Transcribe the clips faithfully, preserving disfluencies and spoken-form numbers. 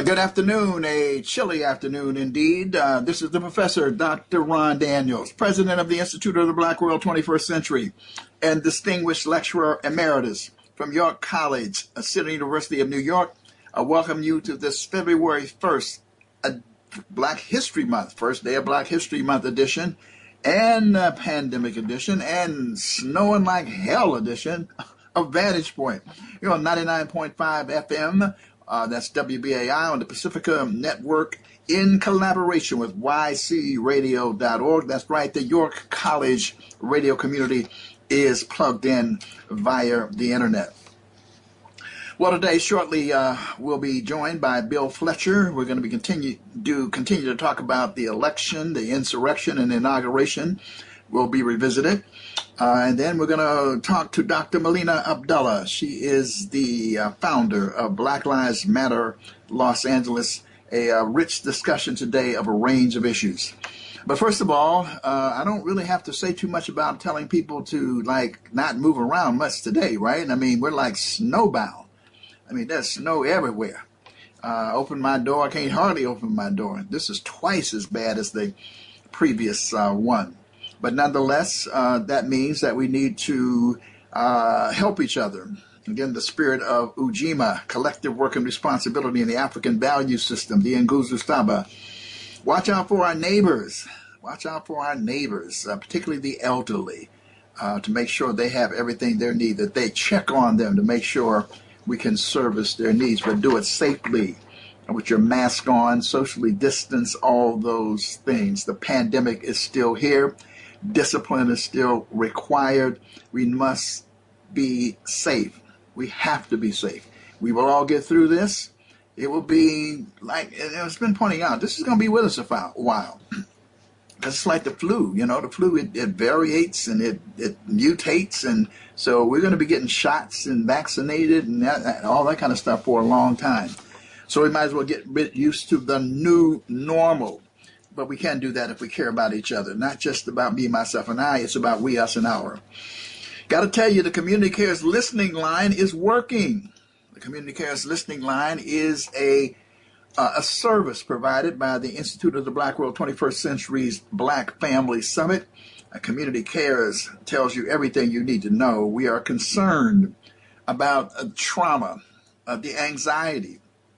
Uh, good afternoon, a chilly afternoon indeed. Uh, this is the professor, Doctor Ron Daniels, president of the Institute of the Black World twenty-first Century, and distinguished lecturer emeritus from York College, uh, City University of New York. I welcome you to this February first, uh, Black History Month, first day of Black History Month edition, and uh, Pandemic edition, and Snowing Like Hell edition of Vantage Point. You're on ninety-nine point five F M. Uh, that's W B A I on the Pacifica Network in collaboration with Y C radio dot org. That's right, the York College radio community is plugged in via the internet. Well, today, shortly, uh, we'll be joined by Bill Fletcher. We're going to be continue do continue to talk about the election, the insurrection, and inauguration. Will be revisited. Uh, and then we're going to talk to Doctor Melina Abdullah. She is the uh, founder of Black Lives Matter Los Angeles, a uh, rich discussion today of a range of issues. But first of all, uh, I don't really have to say too much about telling people to, like, not move around much today, right? I mean, we're like snowbound. I mean, there's snow everywhere. Uh, open my door, I can't hardly open my door. This is twice as bad as the previous uh, one. But nonetheless, uh, that means that we need to uh, help each other. Again, the spirit of Ujima, collective work and responsibility in the African value system, the Nguzo Saba. Watch out for our neighbors. Watch out for our neighbors, uh, particularly the elderly, uh, to make sure they have everything they need, that they check on them to make sure we can service their needs, but do it safely, with your mask on, socially distance, all those things. The pandemic is still here. Discipline is still required. We must be safe. We have to be safe. We will all get through this. It will be like, it's been pointing out, this is going to be with us a while. It's like the flu, you know, the flu, it, it variates and it, it mutates. And so we're going to be getting shots and vaccinated and that, all that kind of stuff for a long time. So we might as well get used to the new normal. But we can't do that if we care about each other. Not just about me, myself, and I. It's about we, us, and our. Got to tell you, the Community Cares listening line is working. The Community Cares listening line is a uh, a service provided by the Institute of the Black World twenty-first Century's Black Family Summit. Uh, Community Cares tells you everything you need to know. We are concerned about uh, trauma, uh, the anxiety,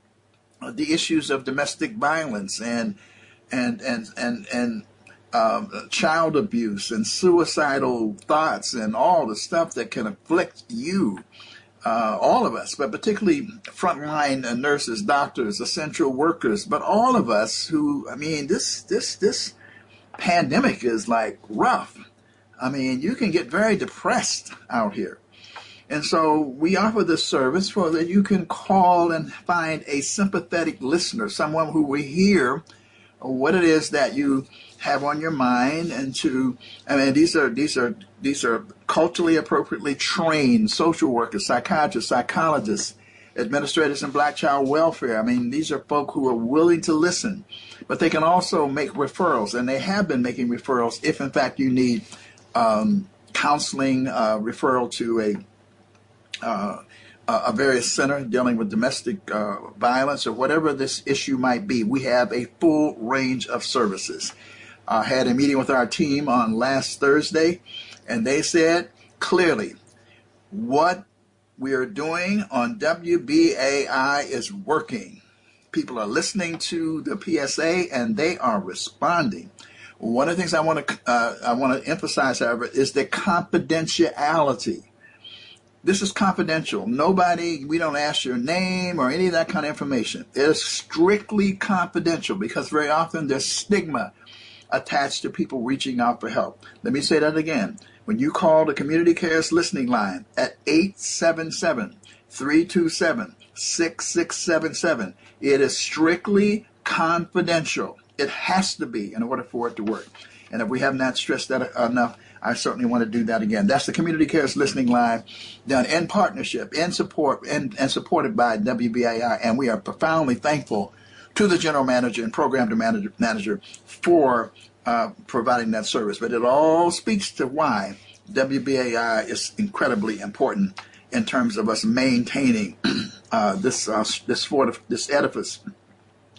uh, the issues of domestic violence, and and and and and um, child abuse and suicidal thoughts and all the stuff that can afflict you, uh, all of us, but particularly frontline uh, nurses, doctors, essential workers, but all of us who, I mean, this this this pandemic is like rough. I mean, you can get very depressed out here. And so we offer this service so that you can call and find a sympathetic listener, someone who will hear what it is that you have on your mind, and to, I mean, these are these are these are culturally appropriately trained social workers, psychiatrists, psychologists, administrators in black child welfare. I mean, these are folk who are willing to listen, but they can also make referrals, and they have been making referrals if, in fact, you need um, counseling, uh, referral to a uh, a various center dealing with domestic uh, violence or whatever this issue might be. We have a full range of services. I uh, had a meeting with our team on last Thursday, and they said clearly what we are doing on W B A I is working. People are listening to the P S A, and they are responding. One of the things I want to uh, I want to emphasize, however, is the confidentiality. This is confidential. Nobody, we don't ask your name or any of that kind of information. It is strictly confidential because very often there's stigma attached to people reaching out for help. Let me say that again. When you call the Community Cares listening line at eight seven seven, three two seven, six six seven seven, it is strictly confidential. It has to be in order for it to work. And if we have not stressed that enough, I certainly want to do that again. That's the Community Cares listening line, done in partnership, in support, and, and supported by W B A I. And we are profoundly thankful to the general manager and program manager, manager for uh, providing that service. But it all speaks to why W B A I is incredibly important in terms of us maintaining uh, this uh, this fort, this edifice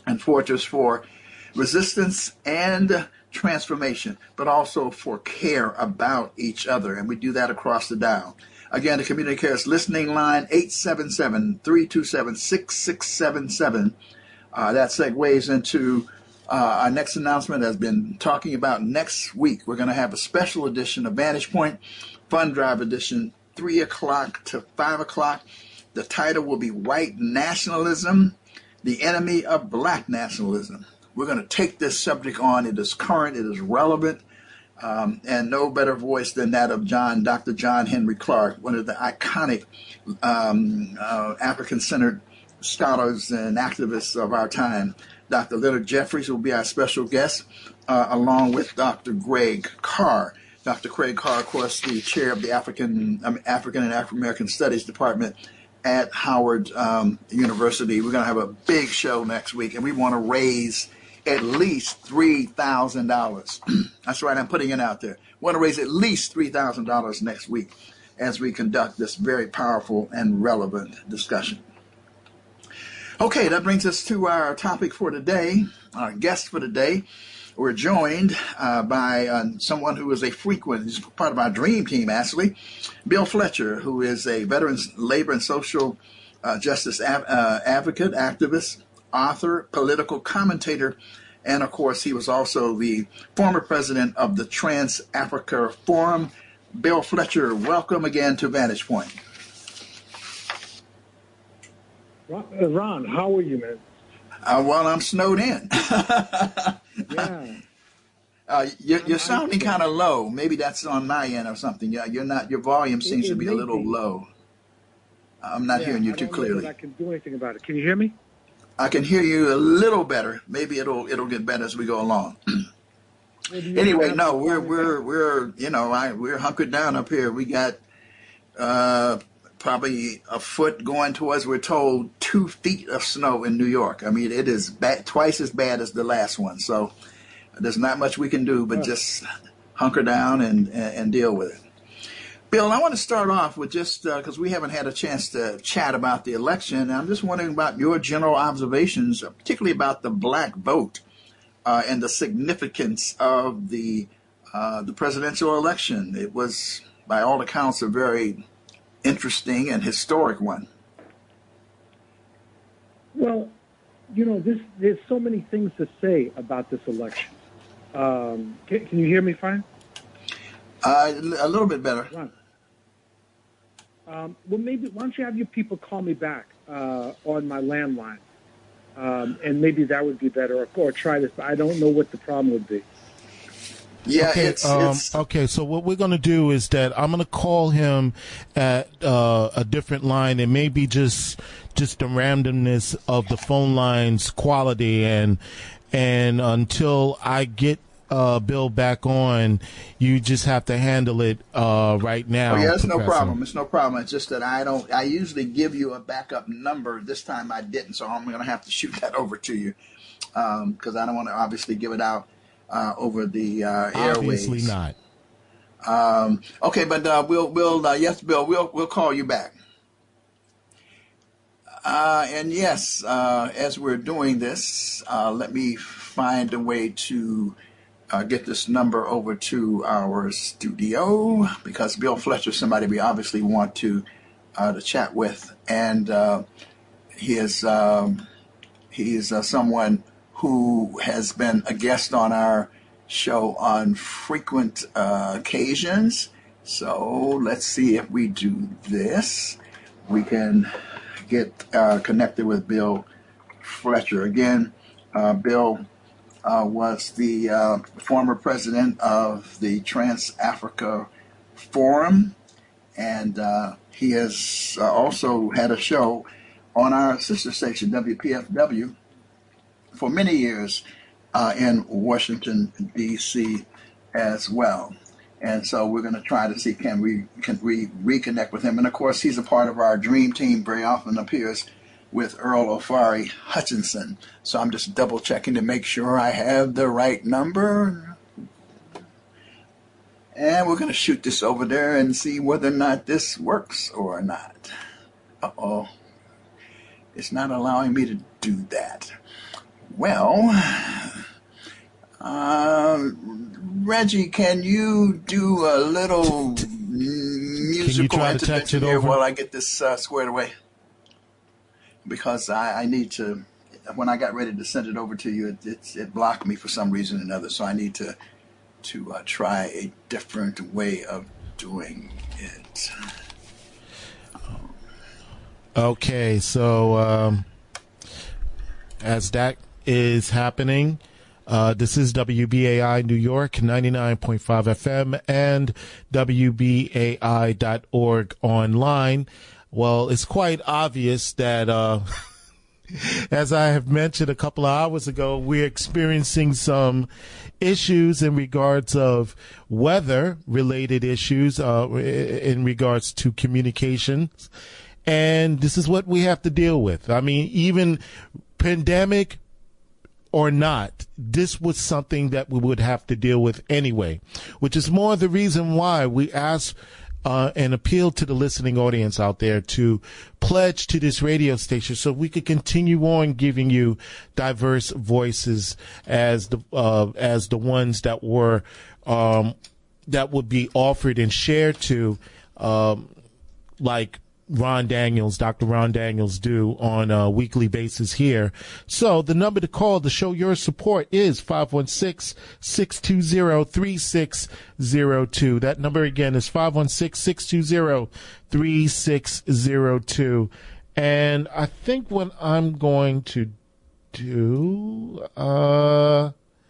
and fortress for resistance and transformation, but also for care about each other. And we do that across the dial. Again, the Community Cares listening line, eight seven seven, three two seven, six six seven seven. Uh, that segues into uh, our next announcement. Has been talking about next week. We're going to have a special edition of Vantage Point, Fund Drive edition, three o'clock to five o'clock. The title will be White Nationalism, the Enemy of Black Nationalism. We're going to take this subject on. It is current. It is relevant. Um, and no better voice than that of John, Doctor John Henry Clarke, one of the iconic um, uh, African-centered scholars and activists of our time. Doctor Leonard Jeffries will be our special guest, uh, along with Doctor Greg Carr. Doctor Craig Carr, of course, the chair of the African um, African and African American Studies Department at Howard um, University. We're going to have a big show next week, and we want to raise at least three thousand dollars. That's right, I'm putting it out there. We want to raise at least three thousand dollars next week as we conduct this very powerful and relevant discussion. Okay, that brings us to our topic for today, our guest for today. We're joined uh, by uh, someone who is a frequent, he's part of our dream team, actually, Bill Fletcher, who is a veterans labor and social uh, justice av- uh, advocate, activist, author, political commentator, and of course he was also the former president of the Trans-Africa Forum. Bill Fletcher, welcome again to Vantage Point. Ron, how are you, man? Uh, well, I'm snowed in. Yeah. Uh, you're, you're sounding kind of low. Maybe that's on my end or something. Yeah, you're not. Your volume seems it, it to be a little be. low. I'm not yeah, hearing you I too don't clearly. know that I can do anything about it. Can you hear me? I can hear you a little better. Maybe it'll it'll get better as we go along. Anyway, no, we're we're we're you know I we're hunkered down up here. We got uh, probably a foot going towards, we're told, two feet of snow in New York. I mean, it is bad, twice as bad as the last one. So there's not much we can do but just hunker down and, and, and deal with it. Bill, I want to start off with just because uh, we haven't had a chance to chat about the election. And I'm just wondering about your general observations, particularly about the black vote uh, and the significance of the uh, the presidential election. It was, by all accounts, a very interesting and historic one. Well, you know, this, there's so many things to say about this election. Um, can, can you hear me fine? Uh, a little bit better. Right. Um, well, maybe, why don't you have your people call me back uh, on my landline? Um, and maybe that would be better, or, or try this, but I don't know what the problem would be. Yeah, okay, it's, um, it's okay. So what we're going to do is that I'm going to call him at uh, a different line, and maybe just just the randomness of the phone line's quality, and and until I get uh, Bill back on, you just have to handle it uh, right now. Oh, yeah, it's no Professor. problem. It's no problem. It's just that I don't. I usually give you a backup number. This time I didn't, so I'm going to have to shoot that over to you because um, I don't want to obviously give it out. Uh, over the uh, airwaves. Obviously not. Um, okay, but uh, we'll we'll uh, yes, Bill, we'll we'll call you back. Uh, and yes, uh, as we're doing this, uh, let me find a way to uh, get this number over to our studio because Bill Fletcher is somebody we obviously want to uh, to chat with, and uh, he is um, he is uh, someone who has been a guest on our show on frequent uh, occasions. So let's see if we do this. We can get uh, connected with Bill Fletcher. Again, uh, Bill uh, was the uh, former president of the Trans-Africa Forum, and uh, he has uh, also had a show on our sister station, W P F W, for many years uh, in Washington, D C as well. And so we're going to try to see can we can we reconnect with him. And, of course, he's a part of our dream team, very often appears with Earl Ofari Hutchinson. So I'm just double-checking to make sure I have the right number. And we're going to shoot this over there and see whether or not this works or not. Uh-oh. It's not allowing me to do that. Well, uh, Reggie, can you do a little musical intervention here while I get this uh, squared away? Because I, I need to, when I got ready to send it over to you, it, it, it blocked me for some reason or another, so I need to to uh, try a different way of doing it. Okay, so um, as that is happening, uh, this is W B A I New York, ninety-nine point five F M, and W B A I dot org online. Well, it's quite obvious that, uh, as I have mentioned a couple of hours ago, we're experiencing some issues in regards of weather-related issues uh, in regards to communications. And this is what we have to deal with. I mean, even pandemic or not, this was something that we would have to deal with anyway, which is more the reason why we asked uh, and appeal to the listening audience out there to pledge to this radio station so we could continue on giving you diverse voices as the uh, as the ones that were um, that would be offered and shared to, um, like Ron Daniels, Doctor Ron Daniels do on a weekly basis here. So the number to call to show your support is five one six, six two zero, three six zero two. That number again is five one six, six two zero, three six zero two. And I think what I'm going to do, uh,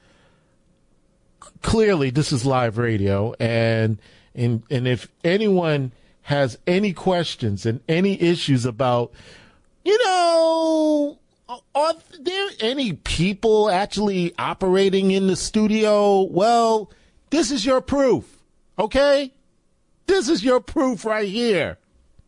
clearly this is live radio, and, and, and if anyone has any questions and any issues about, you know, are there any people actually operating in the studio? Well, this is your proof, okay? This is your proof right here.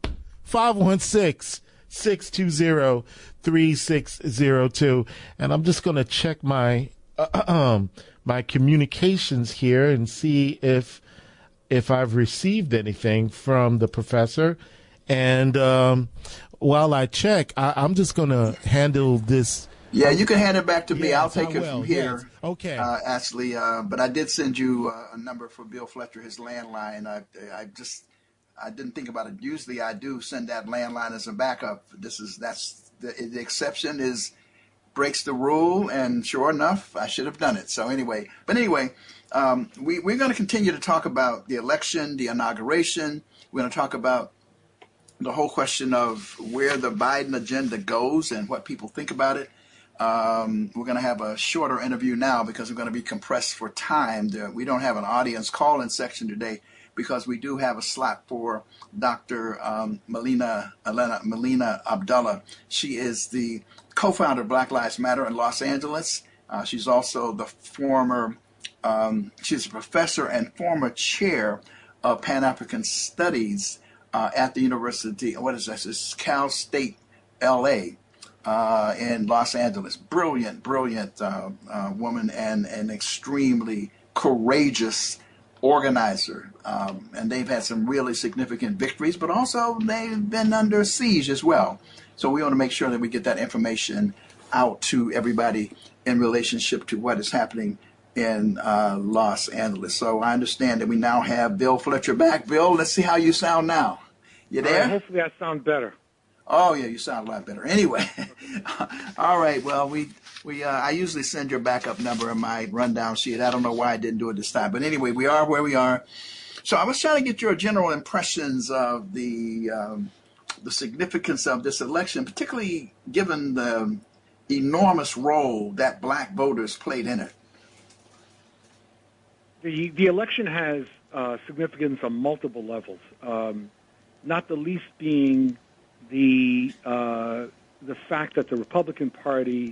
five one six, six two zero, three six zero two. And I'm just going to check my, uh, um, my communications here and see if if I've received anything from the professor. And um, while I check, I, I'm just going to handle this. Yeah, you can hand it back to me. Yes, I'll take I it will. from here. Yes. Okay. Uh, Ashley, uh, but I did send you uh, a number for Bill Fletcher, his landline. I, I just, I didn't think about it. Usually I do send that landline as a backup. This is, that's, the, the exception is, breaks the rule, and sure enough, I should have done it. So anyway, but anyway, Um, we, we're going to continue to talk about the election, the inauguration. We're going to talk about the whole question of where the Biden agenda goes and what people think about it. Um, we're going to have a shorter interview now because we're going to be compressed for time. We don't have an audience call-in section today because we do have a slot for Doctor Um, Melina, Elena, Melina Abdullah. She is the co-founder of Black Lives Matter in Los Angeles. Uh, she's also the former Um, she's a professor and former chair of Pan-African Studies uh, at the University, what is this? It's Cal State L A uh, in Los Angeles. Brilliant, brilliant uh, uh, woman and an extremely courageous organizer. Um, and they've had some really significant victories, but also they've been under siege as well. So we want to make sure that we get that information out to everybody in relationship to what is happening in uh, Los Angeles. So I understand that we now have Bill Fletcher back. Bill, let's see how you sound now. You there? Uh, hopefully I sound better. Oh, yeah, you sound a lot better. Anyway, all right, well, we we uh, I usually send your backup number in my rundown sheet. I don't know why I didn't do it this time. But anyway, we are where we are. So I was trying to get your general impressions of the, um, the significance of this election, particularly given the enormous role that black voters played in it. The, the election has uh, significance on multiple levels, um, not the least being the uh, the fact that the Republican Party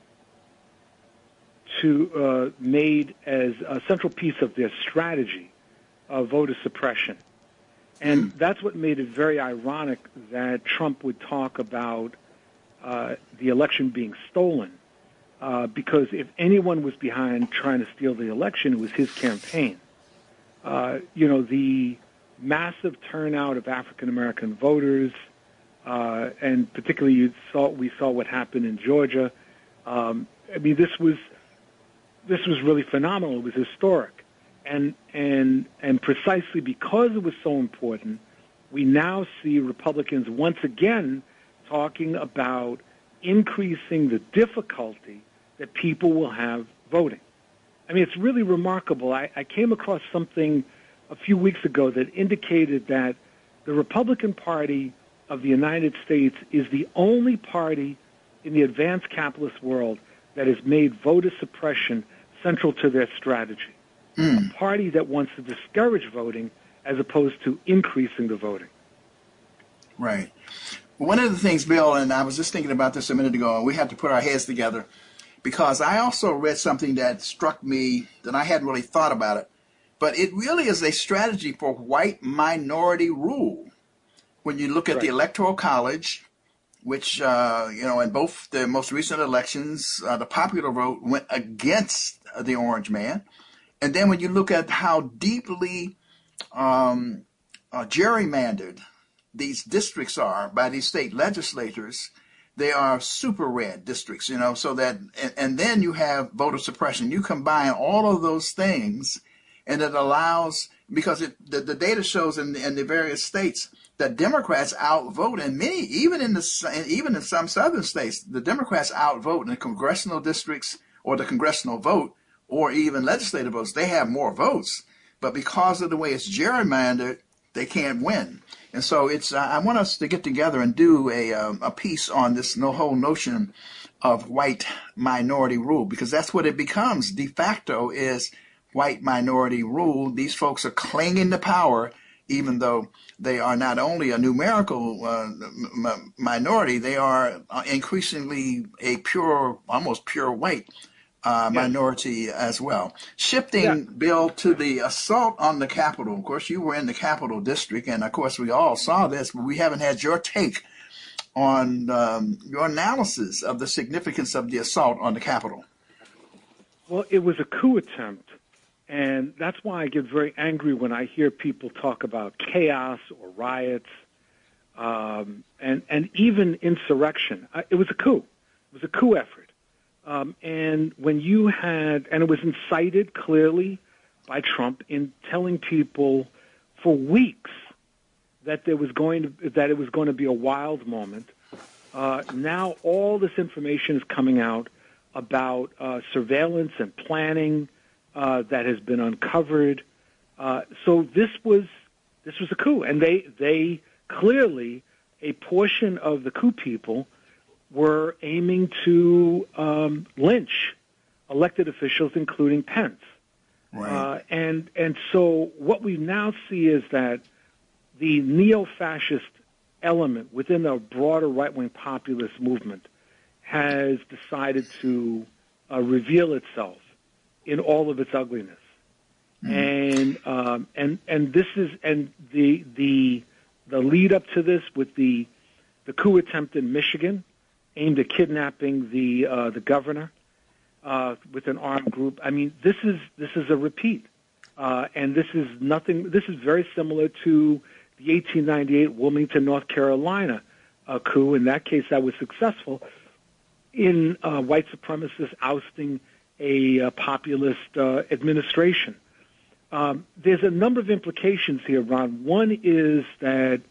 to uh, made as a central piece of their strategy of voter suppression. And that's what made it very ironic that Trump would talk about uh, the election being stolen. Uh, because if anyone was behind trying to steal the election, it was his campaign. Uh, you know, the massive turnout of African-American voters, uh, and particularly you saw, we saw what happened in Georgia, um, I mean, this was this was really phenomenal. It was historic, and and and precisely because it was so important, we now see Republicans once again talking about increasing the difficulty that people will have voting. I mean, it's really remarkable. I, I came across something a few weeks ago that indicated that the Republican Party of the United States is the only party in the advanced capitalist world that has made voter suppression central to their strategy. Mm. A party that wants to discourage voting as opposed to increasing the voting. Right. One of the things, Bill, and I was just thinking about this a minute ago, and we had to put our heads together, because I also read something that struck me that I hadn't really thought about it. But it really is a strategy for white minority rule. When you look at right. the Electoral College, which, uh, you know, in both the most recent elections, uh, the popular vote went against the orange man. And then when you look at how deeply um, uh, gerrymandered these districts are by these state legislators, they are super red districts, you know, so that, and, and then you have voter suppression. You combine all of those things, and it allows, because it, the, the data shows in the, in the various states that Democrats outvote, and many, even in the, even in some southern states, the Democrats outvote in the congressional districts or the congressional vote or even legislative votes. They have more votes, but because of the way it's gerrymandered, they can't win. And so it's, uh, I want us to get together and do a, um, a piece on this no, whole notion of white minority rule, because that's what it becomes. De facto is white minority rule. These folks are clinging to power, even though they are not only a numerical uh, m- minority, they are increasingly a pure, almost pure white Uh, minority yes. as well. Shifting, yeah. Bill, to the assault on the Capitol. Of course, you were in the Capitol District, and of course, we all saw this, but we haven't had your take on um, your analysis of the significance of the assault on the Capitol. Well, it was a coup attempt, and that's why I get very angry when I hear people talk about chaos or riots, um, and, and even insurrection. It was a coup. It was a coup effort. Um, and when you had, and it was incited clearly by Trump in telling people for weeks that there was going to, that it was going to be a wild moment. Uh, now all this information is coming out about uh, surveillance and planning uh, that has been uncovered. Uh, so this was this was a coup, and they they clearly, a portion of the coup people were aiming to um, lynch elected officials, including Pence. Right. Uh, and and so what we now see is that the neo-fascist element within the broader right-wing populist movement has decided to uh, reveal itself in all of its ugliness. Mm. And um, and and this is and the the the lead up to this with the the coup attempt in Michigan, aimed at kidnapping the uh, the governor uh, with an armed group. I mean, this is this is a repeat, uh, and this is nothing. This is very similar to the eighteen ninety-eight Wilmington, North Carolina uh, coup. In that case, that was successful in uh, white supremacists ousting a uh, populist uh, administration. Um, there's a number of implications here, Ron. One is that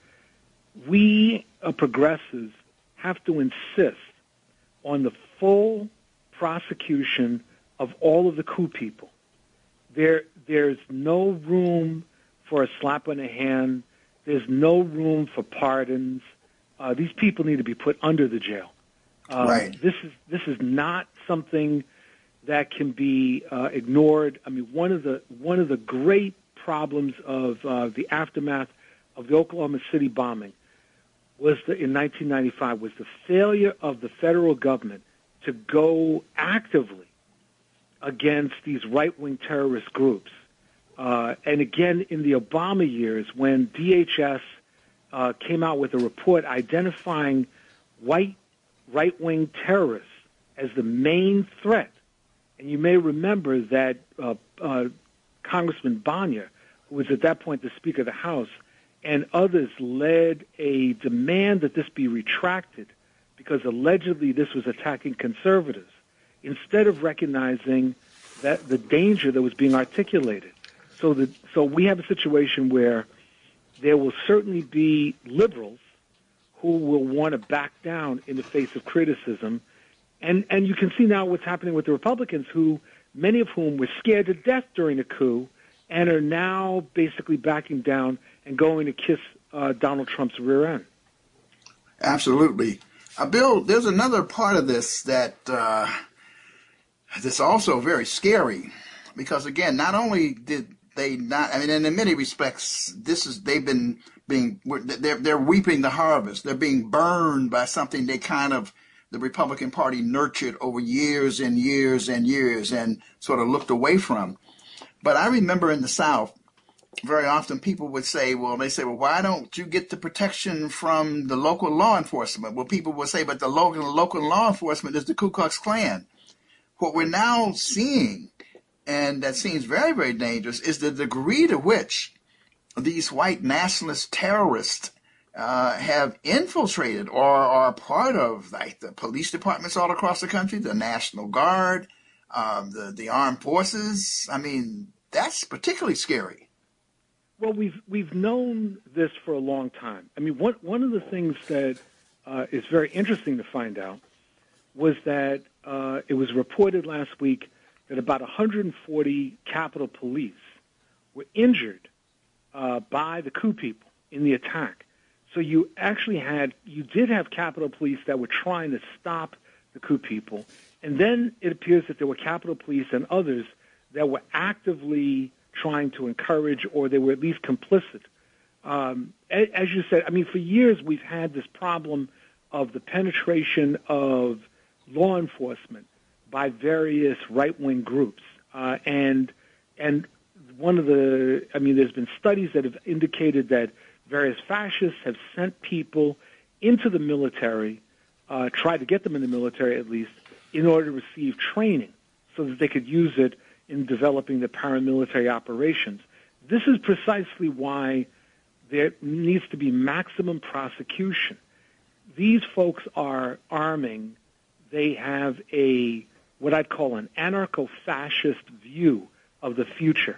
we uh, progressives have to insist on the full prosecution of all of the coup people. There, there's no room for a slap on the hand. There's no room for pardons. Uh, these people need to be put under the jail. Um, right. This is this is not something that can be uh, ignored. I mean, one of the one of the great problems of uh, the aftermath of the Oklahoma City bombing was the, in nineteen ninety-five was the failure of the federal government to go actively against these right-wing terrorist groups. Uh, and again, in the Obama years, when D H S uh, came out with a report identifying white right-wing terrorists as the main threat, and you may remember that uh, uh, Congressman Bonner, who was at that point the Speaker of the House, and others led a demand that this be retracted because allegedly this was attacking conservatives. instead of recognizing that the danger that was being articulated. So that so we have a situation where there will certainly be liberals who will want to back down in the face of criticism. And and you can see now what's happening with the Republicans, who many of whom were scared to death during the coup and are now basically backing down and going to kiss uh, Donald Trump's rear end. Absolutely. Uh, Bill, there's another part of this that uh, that's also very scary, because, again, not only did they not, I mean, and in many respects, this is, they've been being, they're, they're reaping the harvest. They're being burned by something they kind of, the Republican Party nurtured over years and years and years and sort of looked away from. But I remember in the South, very often people would say, well, they say, well, why don't you get the protection from the local law enforcement? Well, people would say, but the local, local law enforcement is the Ku Klux Klan. What we're now seeing, and that seems very, very dangerous, is the degree to which these white nationalist terrorists uh, have infiltrated or are part of, like, the police departments all across the country, the National Guard, um, the, the armed forces. I mean, that's particularly scary. Well, we've we've known this for a long time. I mean, one one of the things that uh, is very interesting to find out was that uh, it was reported last week that about one hundred forty Capitol Police were injured uh, by the coup people in the attack. So you actually had, you did have Capitol Police that were trying to stop the coup people, and then it appears that there were Capitol Police and others that were actively trying to encourage, or they were at least complicit. Um, as you said, I mean, for years we've had this problem of the penetration of law enforcement by various right-wing groups. Uh, and and one of the, I mean, there's been studies that have indicated that various fascists have sent people into the military, uh, tried to get them in the military at least, in order to receive training so that they could use it in developing the paramilitary operations. This is precisely why there needs to be maximum prosecution. These folks are arming. They have a, what I'd call an anarcho-fascist view of the future,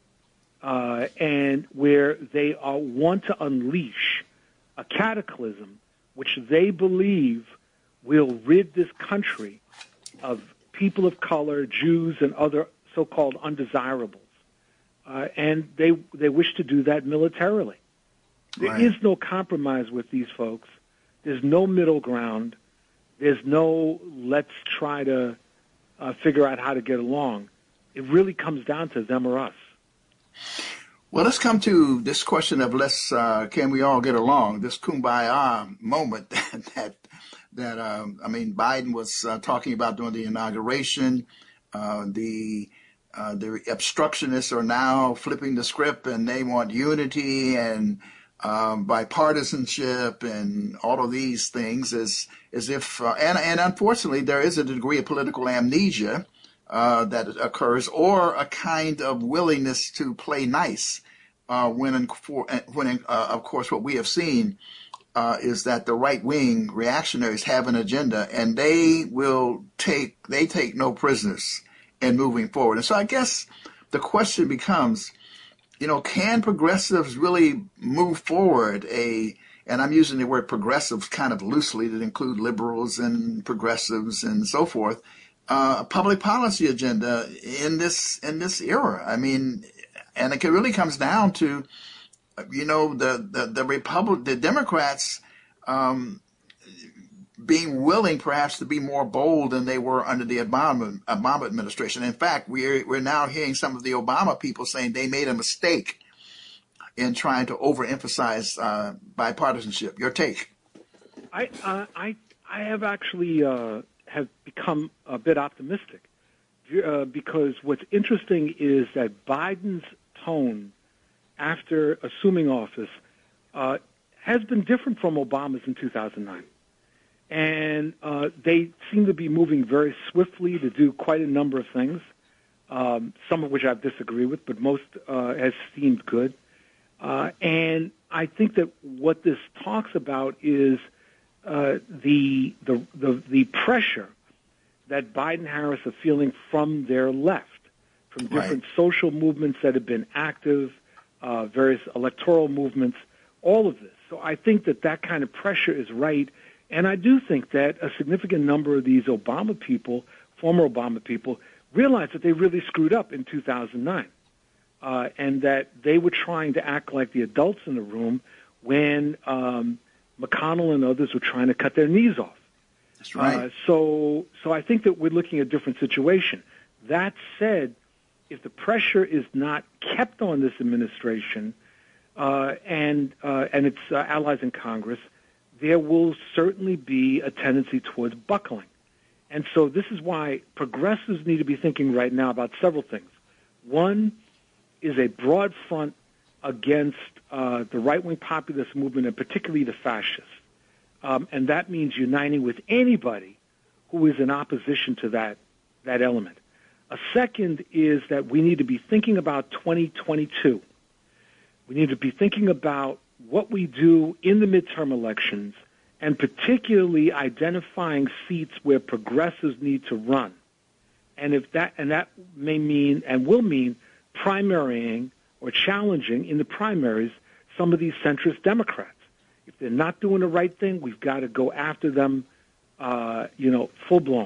uh, and where they are, want to unleash a cataclysm which they believe will rid this country of people of color, Jews, and other so-called undesirables, uh, and they they wish to do that militarily. There Right. is no compromise with these folks. There's no middle ground. There's no let's try to uh, figure out how to get along. It really comes down to them or us. Well, let's come to this question of let's uh, can we all get along? This kumbaya moment that that, that um, I mean, Biden was uh, talking about during the inauguration. Uh, the Uh, the obstructionists are now flipping the script, and they want unity and um, bipartisanship and all of these things, as as if uh, and and unfortunately there is a degree of political amnesia uh, that occurs, or a kind of willingness to play nice uh, when in, for, when in, uh, of course what we have seen uh, is that the right wing reactionaries have an agenda, and they will take they take no prisoners and moving forward. And so I guess the question becomes, you know, can progressives really move forward a, and I'm using the word progressives kind of loosely to include liberals and progressives and so forth, uh, a public policy agenda in this in this era? I mean, and it really comes down to, you know, the the, the Republic, the Democrats, um, being willing perhaps to be more bold than they were under the Obama, Obama administration. In fact, we're, we're now hearing some of the Obama people saying they made a mistake in trying to overemphasize uh, bipartisanship. Your take? I uh, I I have actually uh, have become a bit optimistic uh, because what's interesting is that Biden's tone after assuming office uh, has been different from Obama's in two thousand nine. And uh, they seem to be moving very swiftly to do quite a number of things, um, some of which I disagree with, but most uh, has seemed good. Uh, and I think that what this talks about is uh, the, the the the pressure that Biden-Harris are feeling from their left, from different right. social movements that have been active, uh, various electoral movements, all of this. So I think that that kind of pressure is right. And I do think that a significant number of these Obama people, former Obama people, realized that they really screwed up in two thousand nine. Uh, and that they were trying to act like the adults in the room when um, McConnell and others were trying to cut their knees off. That's right. Uh, so, so I think that we're looking at a different situation. That said, if the pressure is not kept on this administration uh, and uh, and its uh, allies in Congress, there will certainly be a tendency towards buckling. And so this is why progressives need to be thinking right now about several things. One is a broad front against uh, the right-wing populist movement, and particularly the fascists. Um, and that means uniting with anybody who is in opposition to that, that element. A second is that we need to be thinking about twenty twenty-two. We need to be thinking about what we do in the midterm elections, and particularly identifying seats where progressives need to run. And if that, and that may mean, and will mean, primarying or challenging in the primaries some of these centrist Democrats. If they're not doing the right thing, we've got to go after them, uh, you know, full blown.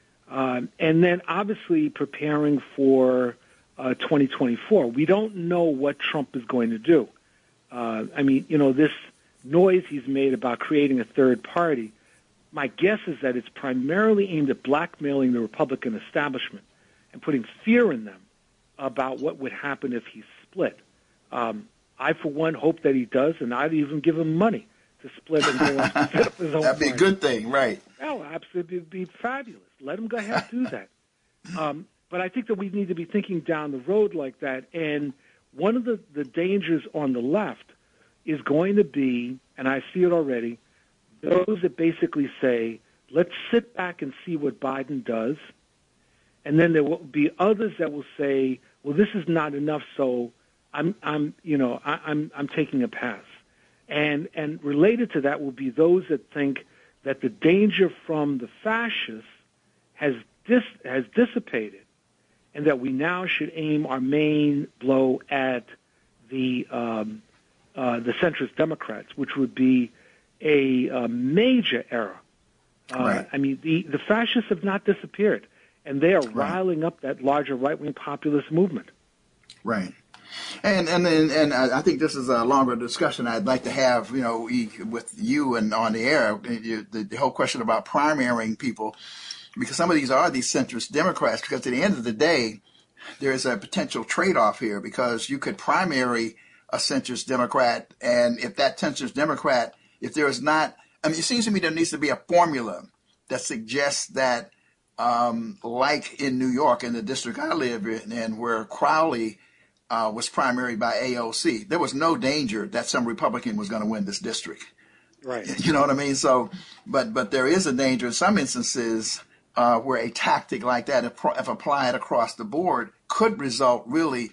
Um, and then obviously preparing for uh, twenty twenty-four. We don't know what Trump is going to do. Uh, I mean, you know, this noise he's made about creating a third party, my guess is that it's primarily aimed at blackmailing the Republican establishment and putting fear in them about what would happen if he split. Um, I, for one, hope that he does, and I'd even give him money to split and go and set up his own That'd be party. a good thing, right? Oh, absolutely. It'd be fabulous. Let him go ahead and do that. Um, but I think that we need to be thinking down the road like that. And one of the, the dangers on the left is going to be, and I see it already, those that basically say, let's sit back and see what Biden does. And then there will be others that will say, well, this is not enough, so I'm, I'm, you know, I, I'm, I'm taking a pass. And and related to that will be those that think that the danger from the fascists has dis, has dissipated, and that we now should aim our main blow at the um, uh, the centrist Democrats, which would be a, a major error. Uh, right. I mean, the, the fascists have not disappeared, and they are right. riling up that larger right-wing populist movement. Right. And and and, and I think this is a longer discussion I'd like to have, you know, with you and on the air, the, the whole question about primarying people, because some of these are these centrist Democrats, because at the end of the day, there is a potential trade-off here, because you could primary a centrist Democrat, and if that centrist Democrat, if there is not, I mean, it seems to me there needs to be a formula that suggests that, um, like in New York, in the district I live in, and where Crowley Uh, was primaried by A O C, there was no danger that some Republican was going to win this district. Right. You know what I mean? So, but but there is a danger in some instances uh, where a tactic like that, if, if applied across the board, could result really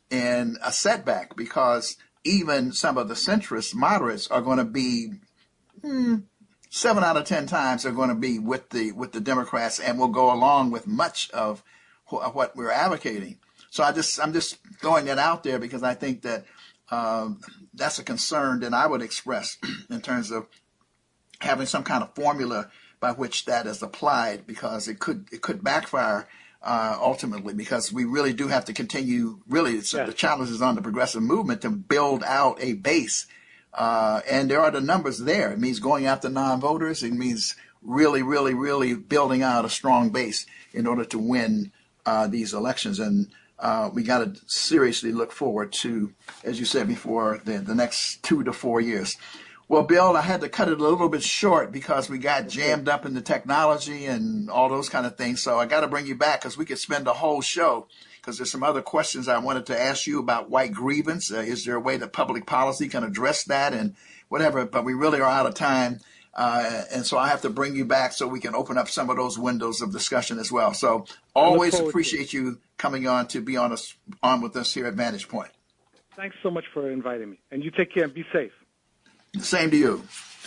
in a setback, because even some of the centrist moderates are going to be hmm, seven out of ten times are going to be with the with the Democrats and will go along with much of wh- what we're advocating. So I just, I'm just throwing that out there, because I think that um, that's a concern that I would express in terms of having some kind of formula by which that is applied, because it could it could backfire uh, ultimately, because we really do have to continue, really, so yes. the challenge is on the progressive movement to build out a base. Uh, and there are the numbers there. It means going after non-voters. It means really, really, really building out a strong base in order to win uh, these elections. And Uh, we got to seriously look forward to, as you said before, the, the next two to four years. Well, Bill, I had to cut it a little bit short because we got jammed up in the technology and all those kind of things. So I got to bring you back, because we could spend a whole show, because there's some other questions I wanted to ask you about white grievance. Uh, is there a way that public policy can address that and whatever? But we really are out of time. Uh, and so I have to bring you back so we can open up some of those windows of discussion as well. So always appreciate you coming on to be on us on with us here at Vantage Point. Thanks so much for inviting me. And you take care and be safe. Same to you.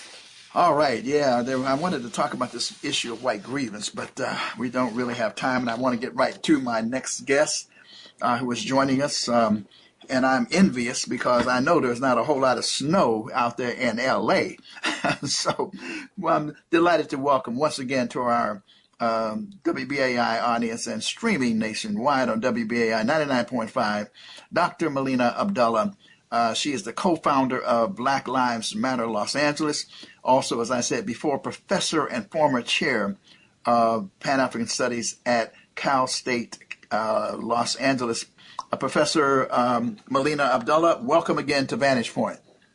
All right, yeah, there, I wanted to talk about this issue of white grievance, but uh, we don't really have time, and I want to get right to my next guest uh, who is joining us. Um, and I'm envious because I know there's not a whole lot of snow out there in L A So well, I'm delighted to welcome once again to our um, W B A I audience and streaming nationwide on W B A I ninety-nine point five, Doctor Melina Abdallah. Uh, she is the co-founder of Black Lives Matter Los Angeles. Also, as I said before, professor and former chair of Pan-African Studies at Cal State uh, Los Angeles. Uh, Professor um, Melina Abdallah, welcome again to Vantage Point.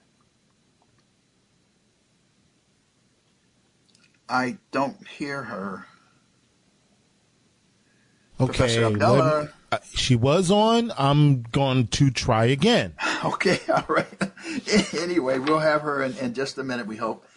I don't hear her. Okay, Professor Abdallah. When, uh, she was on. I'm going to try again. Okay, all right. Anyway, we'll have her in, in just a minute, we hope.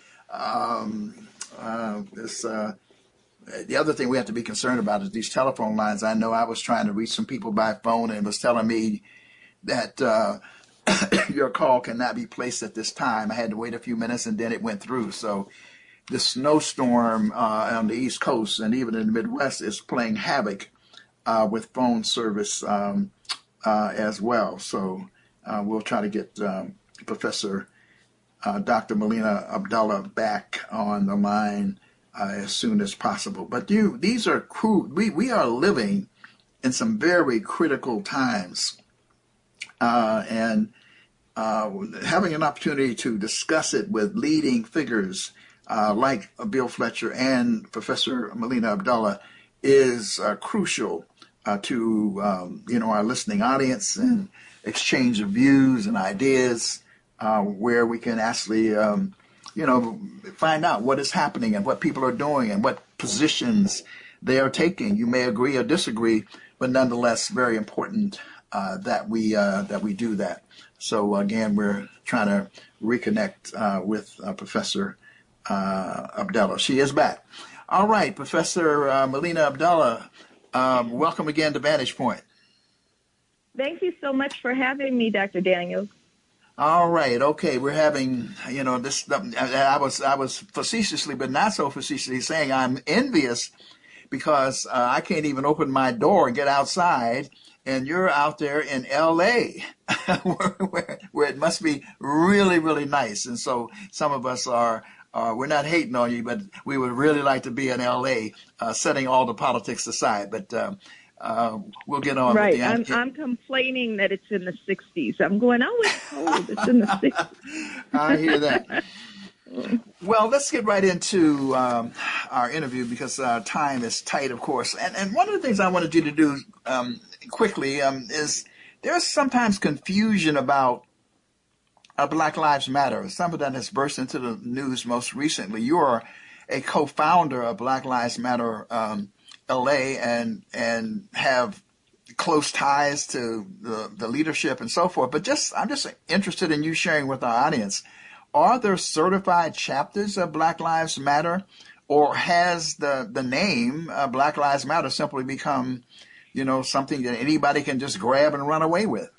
Um, uh, this, uh, the other thing we have to be concerned about is these telephone lines. I know I was trying to reach some people by phone and it was telling me that uh, your call cannot be placed at this time. I had to wait a few minutes and then it went through. So the snowstorm uh, on the East Coast and even in the Midwest is playing havoc uh, with phone service um, uh, as well. So uh, we'll try to get um, Professor uh, Doctor Melina Abdallah back on the line uh, as soon as possible. But you, these are crude. We we are living in some very critical times, uh, and uh, having an opportunity to discuss it with leading figures uh, like Bill Fletcher and Professor Melina Abdallah is uh, crucial uh, to um, you know our listening audience and exchange of views and ideas, uh, where we can actually um, you know find out what is happening and what people are doing and what positions they are taking. You may agree or disagree, but nonetheless, very important uh, that we uh, that we do that. So again, we're trying to reconnect uh, with uh, Professor uh, Abdallah. She is back. All right, Professor uh, Melina Abdallah, um, welcome again to Vantage Point. Thank you so much for having me, Doctor Daniels. All right, okay, we're having, you know, this. I was I was facetiously, but not so facetiously, saying I'm envious because uh, I can't even open my door and get outside, and you're out there in L A where, where, where it must be really, really nice. And so some of us are, uh, we're not hating on you, but we would really like to be in L A, uh, setting all the politics aside. But uh, uh, we'll get on right. with the I'm, I'm complaining that it's in the sixties. I'm going, oh, it's cold. It's in the sixties. I hear that. Well, let's get right into um, our interview because uh, time is tight, of course. And, and one of the things I wanted you to do um, quickly um, is there's sometimes confusion about uh, Black Lives Matter. Some of that has burst into the news most recently. You are a co-founder of Black Lives Matter um, L A and and have close ties to the, the leadership and so forth. But just I'm just interested in you sharing with our audience. Are there certified chapters of Black Lives Matter, or has the, the name uh, Black Lives Matter simply become, you know, something that anybody can just grab and run away with?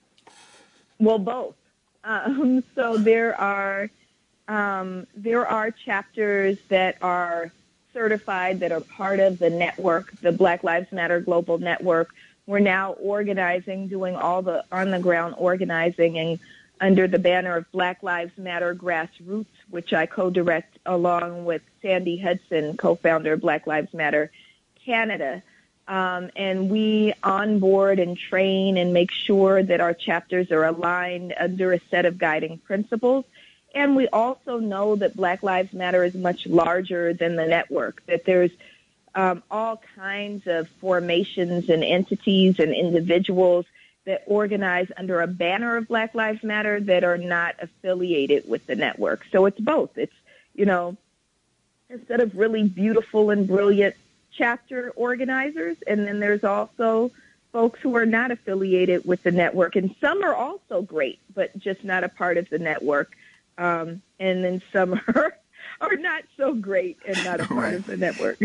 Well, both. Um, so there are um, there are chapters that are certified that are part of the network, the Black Lives Matter Global Network. We're now organizing, doing all the on-the-ground organizing and under the banner of Black Lives Matter Grassroots, which I co-direct along with Sandy Hudson, co-founder of Black Lives Matter Canada. Um, and we onboard and train and make sure that our chapters are aligned under a set of guiding principles. And we also know that Black Lives Matter is much larger than the network, that there's um, all kinds of formations and entities and individuals that organize under a banner of Black Lives Matter that are not affiliated with the network. So it's both. It's, you know, instead of really beautiful and brilliant chapter organizers, and then there's also folks who are not affiliated with the network. And some are also great, but just not a part of the network. Um, and then some are, are not so great and not a part right. of the network.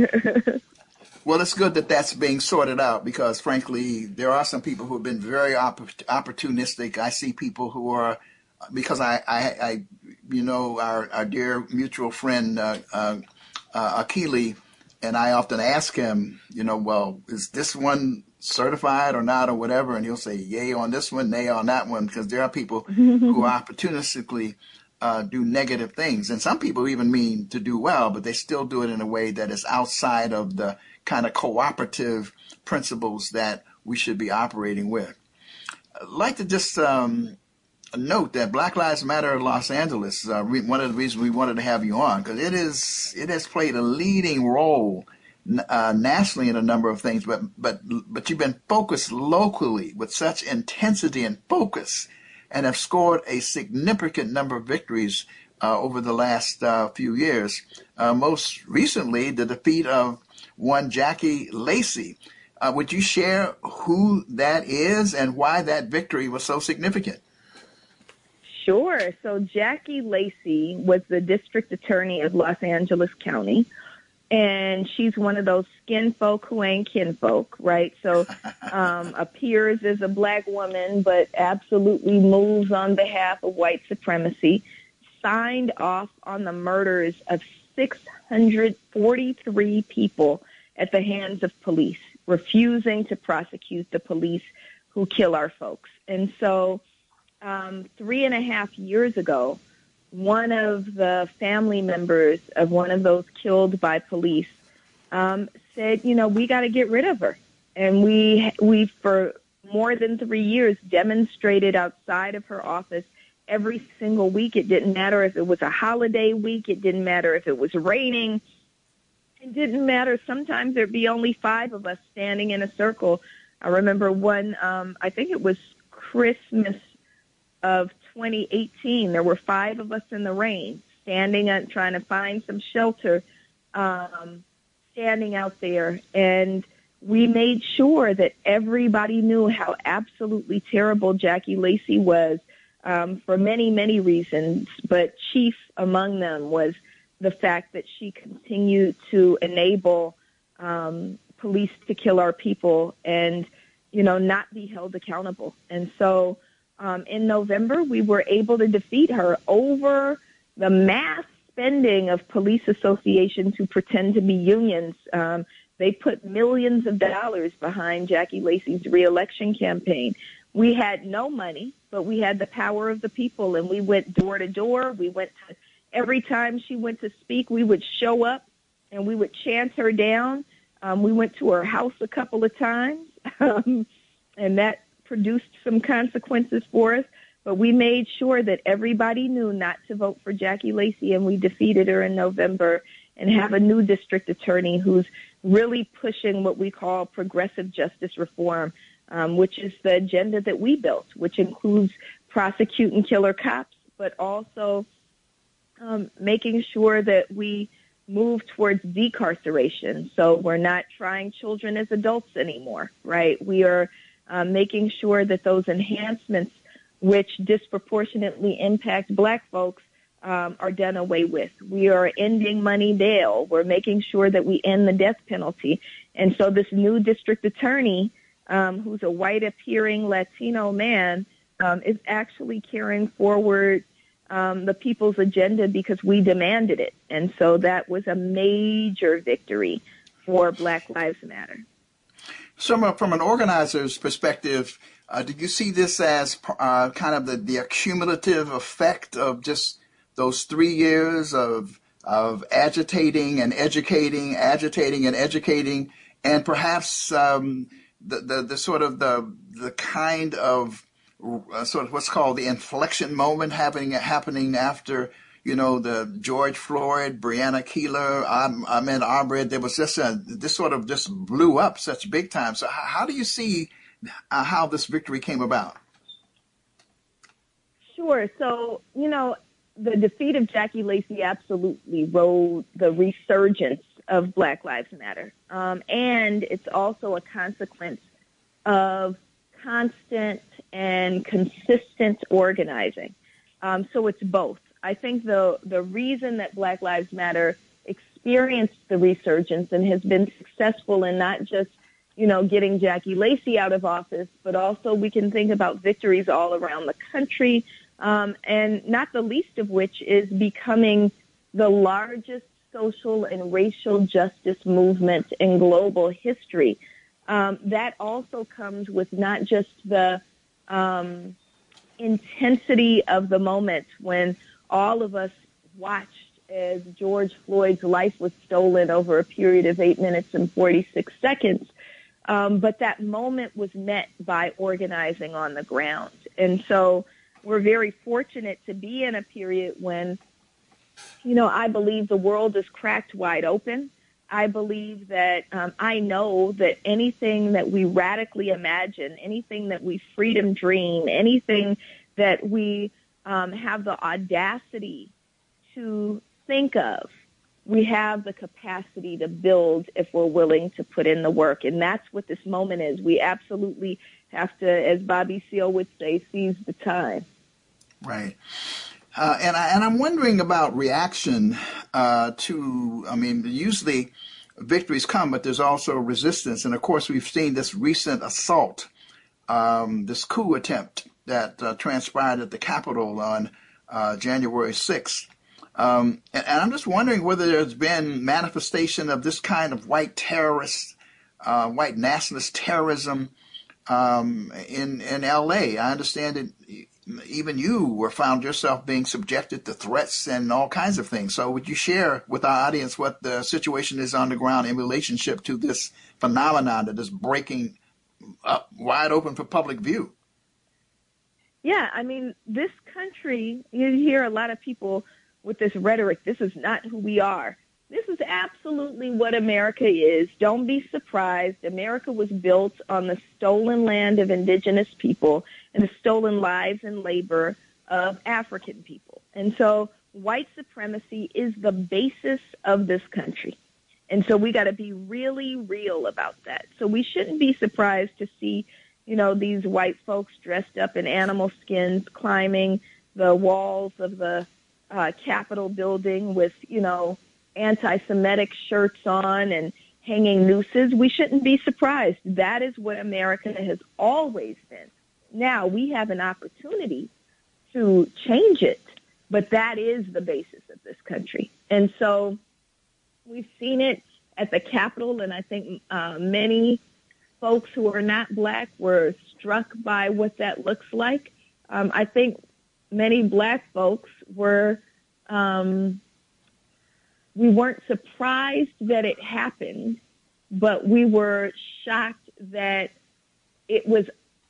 Well, it's good that that's being sorted out because, frankly, there are some people who have been very opp- opportunistic. I see people who are because I, I, I you know, our, our dear mutual friend uh, uh, uh, Akili, and I often ask him, you know, well, is this one certified or not or whatever? And he'll say, yay on this one, nay on that one, because there are people who opportunistically uh, do negative things. And some people even mean to do well, but they still do it in a way that is outside of the kind of cooperative principles that we should be operating with. I'd like to just um, note that Black Lives Matter Los Angeles, uh, re- one of the reasons we wanted to have you on, because it is it has played a leading role uh, nationally in a number of things, but but but you've been focused locally with such intensity and focus, and have scored a significant number of victories uh, over the last uh, few years. Uh, most recently, the defeat of one Jackie Lacey. Uh, would you share who that is and why that victory was so significant? Sure. So Jackie Lacey was the district attorney of Los Angeles County, and she's one of those skin folk who ain't kinfolk, right? So um, appears as a black woman, but absolutely moves on behalf of white supremacy, signed off on the murders of six hundred forty-three people at the hands of police, refusing to prosecute the police who kill our folks. And so um, three and a half years ago, one of the family members of one of those killed by police um, said, you know, we got to get rid of her. And we, we, for more than three years, demonstrated outside of her office every single week. It didn't matter if it was a holiday week. It didn't matter if it was raining. It didn't matter. Sometimes there'd be only five of us standing in a circle. I remember one, um, I think it was Christmas of twenty eighteen. There were five of us in the rain, standing and trying to find some shelter, um, standing out there. And we made sure that everybody knew how absolutely terrible Jackie Lacey was um, for many, many reasons. But chief among them was the fact that she continued to enable um, police to kill our people and, you know, not be held accountable. And so um, in November, we were able to defeat her over the mass spending of police associations who pretend to be unions. Um, they put millions of dollars behind Jackie Lacey's reelection campaign. We had no money, but we had the power of the people, and we went door to door. We went to Every time she went to speak, we would show up and we would chant her down. Um, we went to her house a couple of times, um, and that produced some consequences for us. But we made sure that everybody knew not to vote for Jackie Lacey, and we defeated her in November and have a new district attorney who's really pushing what we call progressive justice reform, um, which is the agenda that we built, which includes prosecuting killer cops, but also Um, making sure that we move towards decarceration. So we're not trying children as adults anymore, right? We are um, making sure that those enhancements which disproportionately impact black folks um, are done away with. We are ending money bail. We're making sure that we end the death penalty. And so this new district attorney, um, who's a white appearing Latino man, um, is actually carrying forward Um, the people's agenda because we demanded it. And so that was a major victory for Black Lives Matter. So from an organizer's perspective, uh, do you see this as uh, kind of the, the accumulative effect of just those three years of of agitating and educating, agitating and educating, and perhaps um, the, the, the sort of the the kind of Uh, sort of what's called the inflection moment happening happening after, you know, the George Floyd, Breonna Keeler, Ahmaud Arbery. There was just a, this sort of just blew up such big time. So how, how do you see uh, how this victory came about? Sure. So, you know, the defeat of Jackie Lacey absolutely rode the resurgence of Black Lives Matter. Um, and it's also a consequence of constant and consistent organizing. Um, so it's both. I think the the reason that Black Lives Matter experienced the resurgence and has been successful in not just, you know, getting Jackie Lacey out of office, but also we can think about victories all around the country. um, and not the least of which is becoming the largest social and racial justice movement in global history. Um, that also comes with not just the um, intensity of the moment when all of us watched as George Floyd's life was stolen over a period of eight minutes and forty-six seconds. Um, but that moment was met by organizing on the ground. And so we're very fortunate to be in a period when, you know, I believe the world is cracked wide open. I believe that um, I know that anything that we radically imagine, anything that we freedom dream, anything that we um, have the audacity to think of, we have the capacity to build if we're willing to put in the work. And that's what this moment is. We absolutely have to, as Bobby Seale would say, seize the time. Right. Uh, and, I, and I'm wondering about reaction uh, to, I mean, usually victories come, but there's also resistance. And, of course, we've seen this recent assault, um, this coup attempt that uh, transpired at the Capitol on uh, January sixth. Um, and, and I'm just wondering whether there's been manifestation of this kind of white terrorist, uh, white nationalist terrorism um, in, in L A. I understand that even you were found yourself being subjected to threats and all kinds of things. So would you share with our audience what the situation is on the ground in relationship to this phenomenon that is breaking up wide open for public view? Yeah, I mean, this country, you hear a lot of people with this rhetoric, this is not who we are. This is absolutely what America is. Don't be surprised. America was built on the stolen land of indigenous people and the stolen lives and labor of African people. And so white supremacy is the basis of this country. And so we got to be really real about that. So we shouldn't be surprised to see, you know, these white folks dressed up in animal skins climbing the walls of the uh, Capitol building with, you know, anti-Semitic shirts on and hanging nooses. We shouldn't be surprised. That is what America has always been. Now we have an opportunity to change it, but that is the basis of this country. And so we've seen it at the Capitol, and I think uh, many folks who are not black were struck by what that looks like. Um, I think many black folks were um, we weren't surprised that it happened, but we were shocked that it was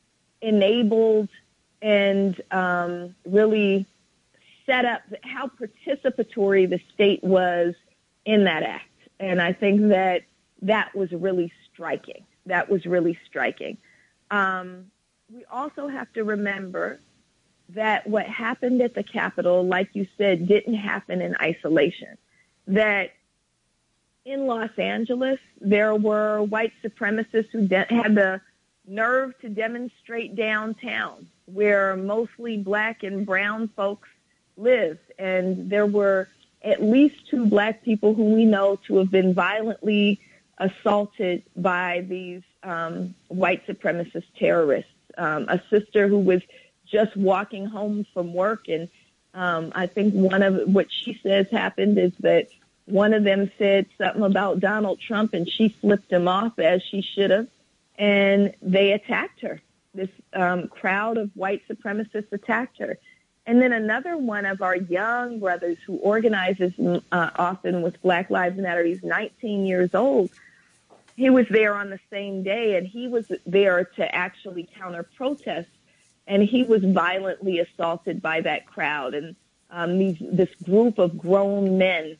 enabled and um, really set up how participatory the state was in that act. And I think that that was really striking. That was really striking. Um, we also have to remember that what happened at the Capitol, like you said, didn't happen in isolation. That in Los Angeles, there were white supremacists who de- had the nerve to demonstrate downtown where mostly black and brown folks live. And there were at least two black people who we know to have been violently assaulted by these um, white supremacist terrorists. Um, a sister who was just walking home from work, and um, I think one of what she says happened is that one of them said something about Donald Trump, and she flipped him off, as she should have, and they attacked her. This um, crowd of white supremacists attacked her. And then another one of our young brothers who organizes uh, often with Black Lives Matter, he's nineteen years old. He was there on the same day, and he was there to actually counter-protest, and he was violently assaulted by that crowd. And um, these, this group of grown men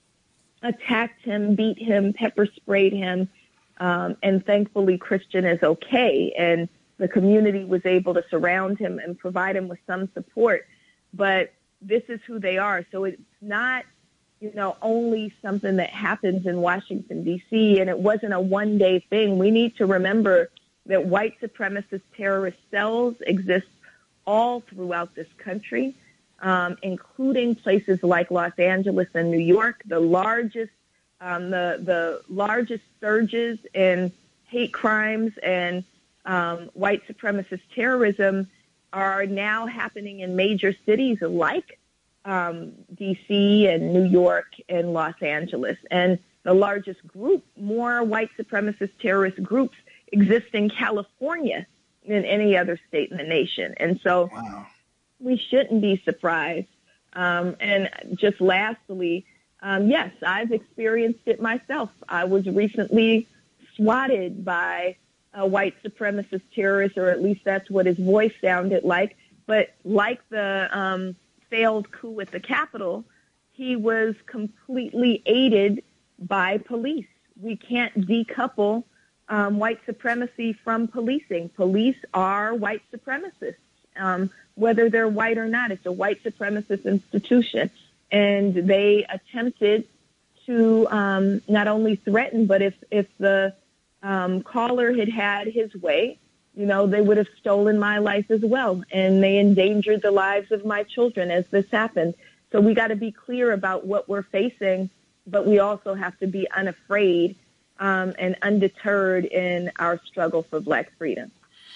attacked him, beat him, pepper sprayed him, um, and thankfully Christian is okay, and the community was able to surround him and provide him with some support. But this is who they are. So it's not, you know, only something that happens in Washington, D C, and it wasn't a one-day thing. We need to remember that white supremacist terrorist cells exist all throughout this country, um, including places like Los Angeles and New York. The largest, um, the the largest surges in hate crimes and um, white supremacist terrorism are now happening in major cities like um, D C and New York and Los Angeles. And the largest group, more white supremacist terrorist groups, exist in California than any other state in the nation. And so wow. we shouldn't be surprised. Um, and just lastly, um, yes, I've experienced it myself. I was recently swatted by a white supremacist terrorist, or at least that's what his voice sounded like. But like the um, failed coup at the Capitol, he was completely aided by police. We can't decouple um, white supremacy from policing. Police are white supremacists, um, whether they're white or not. It's a white supremacist institution. And they attempted to um, not only threaten, but if, if the um, caller had had his way, you know, they would have stolen my life as well. And they endangered the lives of my children as this happened. So we got to be clear about what we're facing, but we also have to be unafraid um, and undeterred in our struggle for Black freedom.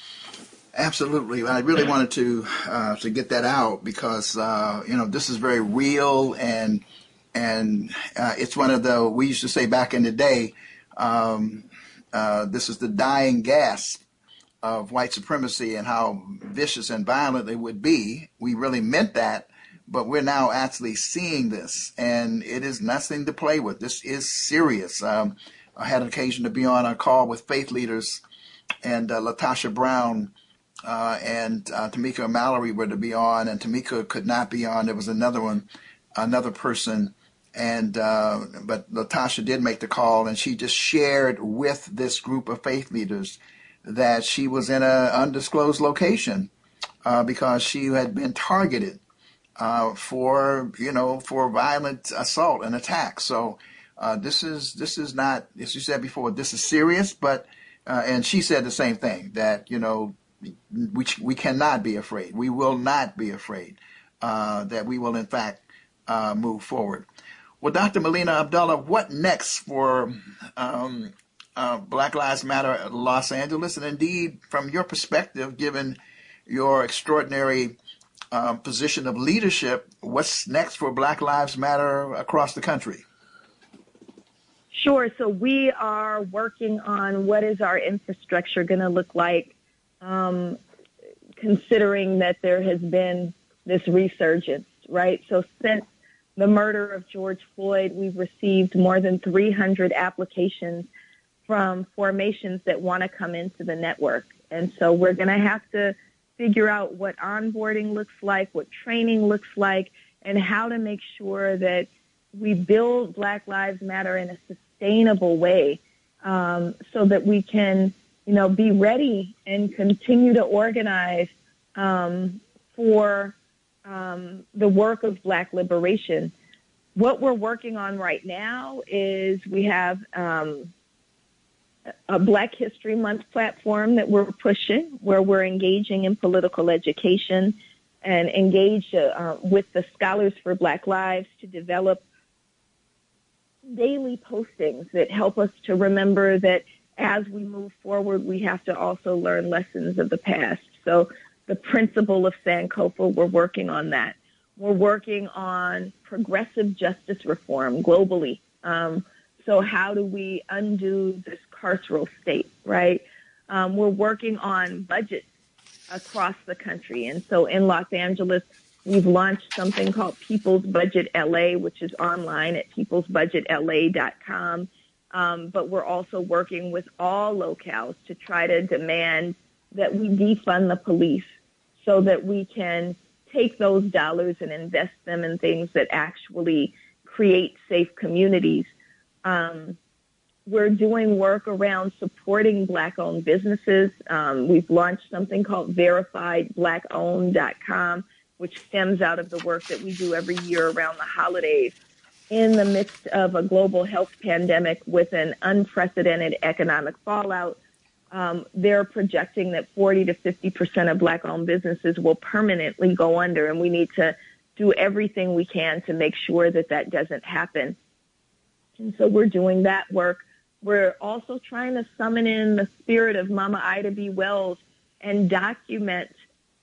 Absolutely. I really wanted to uh, to get that out because, uh, you know, this is very real, and and uh, it's one of the, we used to say back in the day, um, uh, this is the dying gasp of white supremacy and how vicious and violent it would be. We really meant that, but we're now actually seeing this, and it is nothing to play with. This is serious. Um, I had an occasion to be on a call with faith leaders, and uh, Latasha Brown Uh, and uh, Tamika Mallory were to be on, and Tamika could not be on. There was another one, another person, and uh, but Latasha did make the call, and she just shared with this group of faith leaders that she was in an undisclosed location uh, because she had been targeted uh, for, you know, for violent assault and attack. So uh, this is this is not, as you said before, this is serious. But uh, and she said the same thing, that, you know, We, we cannot be afraid. We will not be afraid uh, that we will, in fact, uh, move forward. Well, Doctor Melina Abdullah, what next for um, uh, Black Lives Matter Los Angeles? And indeed, from your perspective, given your extraordinary uh, position of leadership, what's next for Black Lives Matter across the country? Sure. So we are working on what is our infrastructure going to look like, Um, considering that there has been this resurgence, right? So since the murder of George Floyd, we've received more than three hundred applications from formations that want to come into the network. And so we're going to have to figure out what onboarding looks like, what training looks like, and how to make sure that we build Black Lives Matter in a sustainable way um, so that we can, you know, be ready and continue to organize um, for um, the work of Black liberation. What we're working on right now is we have um, a Black History Month platform that we're pushing, where we're engaging in political education and engage uh, with the Scholars for Black Lives to develop daily postings that help us to remember that as we move forward, we have to also learn lessons of the past. So the principle of Sankofa, we're working on that. We're working on progressive justice reform globally. Um, so how do we undo this carceral state, right? Um, we're working on budgets across the country. And so in Los Angeles, we've launched something called People's Budget L A, which is online at peoples budget L A dot com. Um, but we're also working with all locales to try to demand that we defund the police so that we can take those dollars and invest them in things that actually create safe communities. Um, we're doing work around supporting Black-owned businesses. Um, we've launched something called verified black owned dot com, which stems out of the work that we do every year around the holidays. In the midst of a global health pandemic with an unprecedented economic fallout, um, they're projecting that forty to fifty percent of Black-owned businesses will permanently go under, and we need to do everything we can to make sure that that doesn't happen. And so we're doing that work. We're also trying to summon in the spirit of Mama Ida B. Wells and document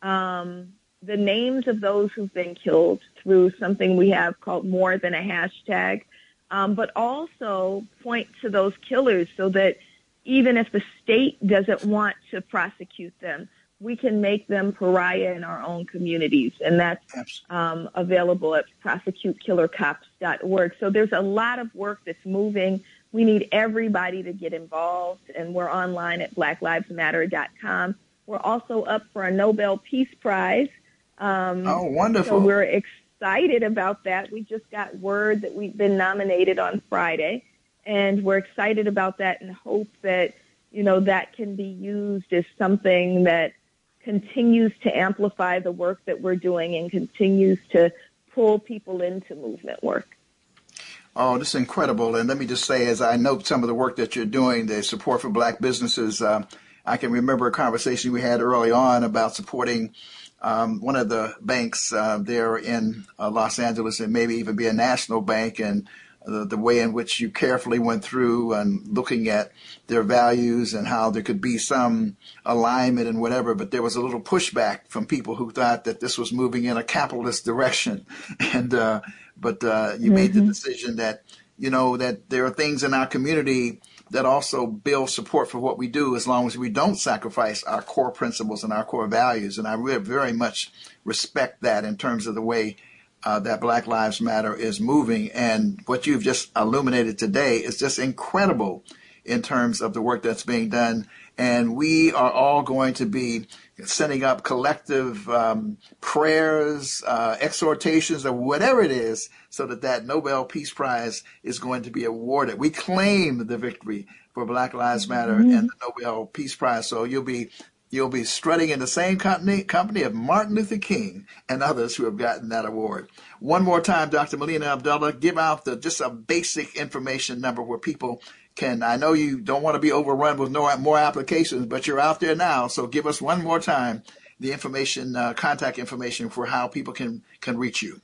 um, the names of those who've been killed through something we have called More Than a Hashtag, um, but also point to those killers so that even if the state doesn't want to prosecute them, we can make them pariah in our own communities. And that's um, available at prosecute killer cops dot org. So there's a lot of work that's moving. We need everybody to get involved, and we're online at black lives matter dot com. We're also up for a Nobel Peace Prize. Um, oh, wonderful. So we're excited about that. We just got word that we've been nominated on Friday, and we're excited about that and hope that, you know, that can be used as something that continues to amplify the work that we're doing and continues to pull people into movement work. Oh, this is incredible. And let me just say, as I note some of the work that you're doing, the support for black businesses, uh, I can remember a conversation we had early on about supporting um, one of the banks uh, there in uh, Los Angeles, and maybe even be a national bank, and the, the way in which you carefully went through and looking at their values and how there could be some alignment and whatever, but there was a little pushback from people who thought that this was moving in a capitalist direction. And uh, but uh, you mm-hmm. made the decision that, you know, that there are things in our community that also build support for what we do, as long as we don't sacrifice our core principles and our core values. And I really very much respect that in terms of the way Uh, that Black Lives Matter is moving. And what you've just illuminated today is just incredible in terms of the work that's being done. And we are all going to be setting up collective um, prayers, uh, exhortations, or whatever it is, so that that Nobel Peace Prize is going to be awarded. We claim the victory for Black Lives Matter mm-hmm. and the Nobel Peace Prize. So you'll be You'll be strutting in the same company, company of Martin Luther King and others who have gotten that award. One more time, Doctor Melina Abdullah, give out the, just a basic information number where people can, I know you don't want to be overrun with no more applications, but you're out there now. So give us one more time the information, uh, contact information for how people can, can reach you.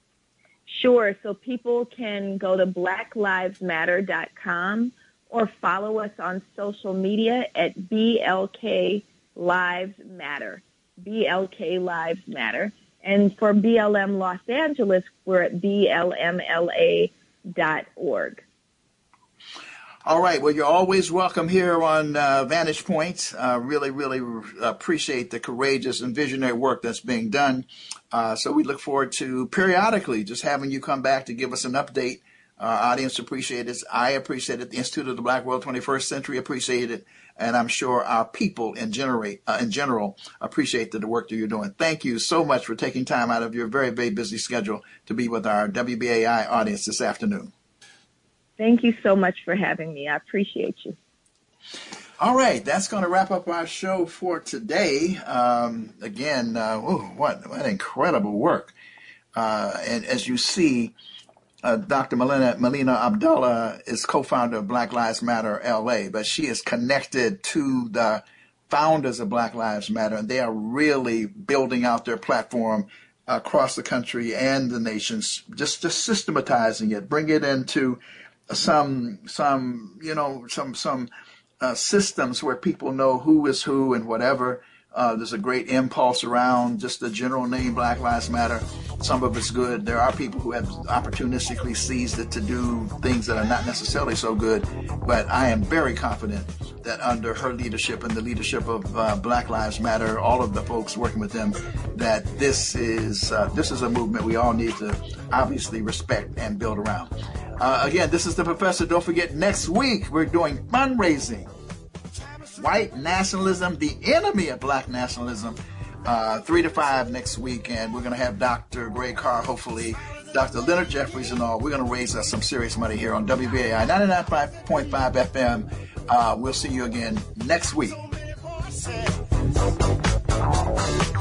Sure. So people can go to black lives matter dot com or follow us on social media at B L K Lives Matter, B L K Lives Matter. And for B L M Los Angeles, we're at B L M L A dot org. All right. Well, you're always welcome here on uh, Vantage Point. Uh, really, really appreciate the courageous and visionary work that's being done. Uh, so we look forward to periodically just having you come back to give us an update. Our audience appreciates it. I appreciate it. The Institute of the Black World twenty-first Century appreciate it. And I'm sure our people in, generate, uh, in general appreciate the, the work that you're doing. Thank you so much for taking time out of your very, very busy schedule to be with our W B A I audience this afternoon. Thank you so much for having me. I appreciate you. All right. That's going to wrap up our show for today. Um, again, uh, ooh, what, what incredible work. Uh, and as you see, Uh, Doctor Melina, Melina Abdullah is co-founder of Black Lives Matter L A, but she is connected to the founders of Black Lives Matter, and they are really building out their platform across the country and the nations, just, just systematizing it, bring it into some, some, you know, some, some uh, systems where people know who is who and whatever. Uh, there's a great impulse around just the general name Black Lives Matter. Some of it's good. There are people who have opportunistically seized it to do things that are not necessarily so good. But I am very confident that under her leadership and the leadership of uh, Black Lives Matter, all of the folks working with them, that this is uh, this is a movement we all need to obviously respect and build around. Uh, again, this is the Professor. Don't forget, next week we're doing fundraising. White nationalism, the enemy of black nationalism, uh, three to five next week. And we're going to have Doctor Greg Carr, hopefully, Doctor Leonard Jeffries and all. We're going to raise us some serious money here on W B A I ninety-nine point five F M. Uh, we'll see you again next week.